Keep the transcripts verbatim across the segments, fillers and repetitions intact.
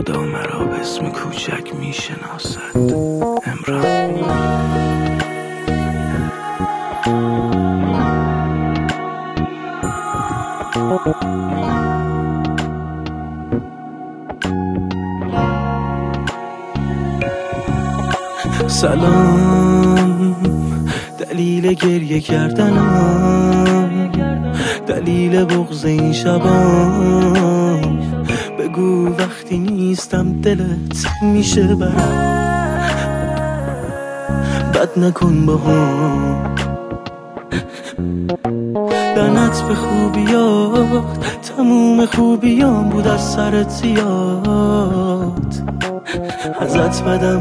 خدا مرا به اسم کوچک میشناسد. عمران. سلام، دلیل گریه کردنم، دلیل بغض این شبام، بگو وقتی نیستم دلت میشه برم، بد نکن با هم، لعنت به خوبیات، تموم خوبیام بود از سرت زیاد، ازت بدم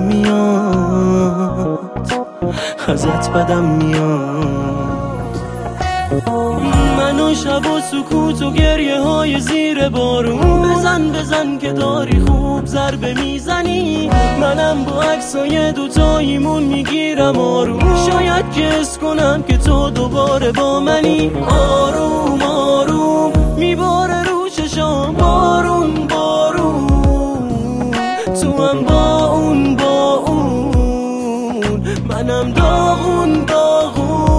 میاد، ازت بدم میاد. من و شب و سکوت و گریه های زیر بارون، بزن بزن که داری خوب ضربه میزنی، منم با عکسای دوتاییمون میگیرم آروم، شاید کس کنم که تو دوباره با منی. آروم آروم میباره رو چشام، بارون بارون، تو هم با اون با اون، منم داغون داغون.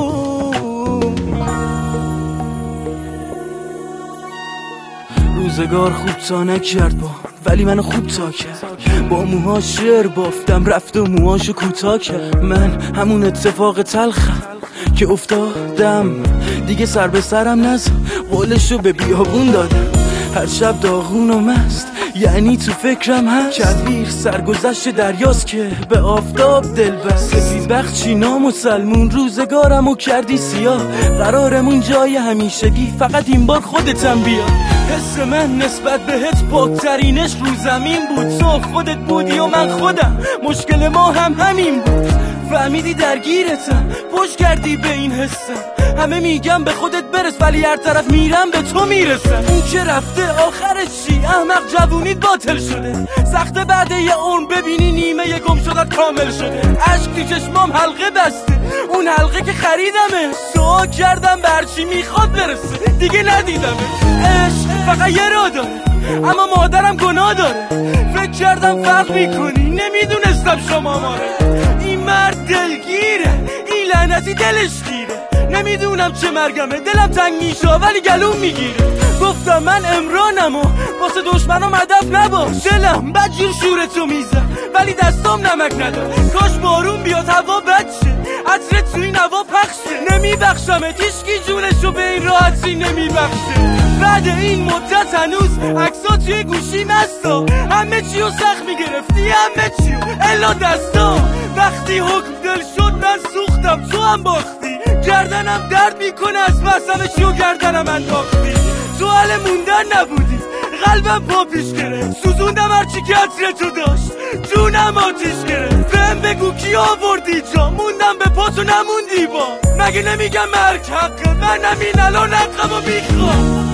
روزگار خوب تا نکرد با، ولی منو خوب تا کرد، با موها شعر بافتم رفت و موهاشو کوتاه کرد. من همون اتفاق تلخم که افتادم، دیگه سر به سرم نزن، قولشو به بیابون دادم، هر شب داغون و مست، یعنی تو فکرم هست. کدویر سرگذشت دریاست که به آفتاب دل بست، سفید بخت چینام و سلمون، روزگارمو کردی سیاه، قرارمون جای همیشگی، فقط این بار خودتم بیا. حس من نسبت بهت پاکترینش رو زمین بود، تو خودت بودی و من خودم، مشکل ما هم همین بود، فهمیدی درگیرتم، پشت کردی به این حسم، همه میگم به خودت برس، ولی هر طرف میرم به تو میرسم. اون که رفته آخرش چی؟ احمق جوونیت باطل شده، سخته بعد یه عمر ببینی نیمه یه گم شدت کامل شده، عشق تو چشمام حلقه بسته، اون حلقه که خریدمه، دعا کردم برچی میخواد برسه، دیگه ندیدمه. عشق فقط یه را داره، اما مادرم گناه داره، فکر کردم فرق میکنی، نمیدونستم شما ماره. این مرد دلگیره، این لعنتی دلش گیره، نمیدونم چه مرگمه، دلم تنگ میشه ولی گلوم میگیره. گفتم من عمرانم و واسه دشمنم هدف نباش، دلم بدجور شورتو میزن ولی دستام نمک نداره، کاش بارون بیاد هوا بچه، عطرت تو این هوا پخشه، نمیبخشمت هیچکی جونشو به این راحتی نمیبخشه. بعد این مدت هنوز عکسات توی گوشی مستا، همه چیو سخت میگرفتی، همه چیو الا دستا، وقتی حکم دل شد من سوختم، تو هم باختی، گردنم درد میکنه از مسئله چیو گردنم انداختی، تو حال موندن نبودی، قلبم پا پیش گرفت، سوزوندم هرچی که عطرتو داشت، جونم آتیش گرفت. بهم بگو کی آوردی جا، موندم به پاتو نموندی با، مگه نمیگم مرگ حقه، منم این الان حقمو میخوام.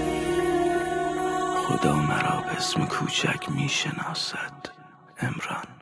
خدا مرا به اسم کوچک میشناسد. عمران.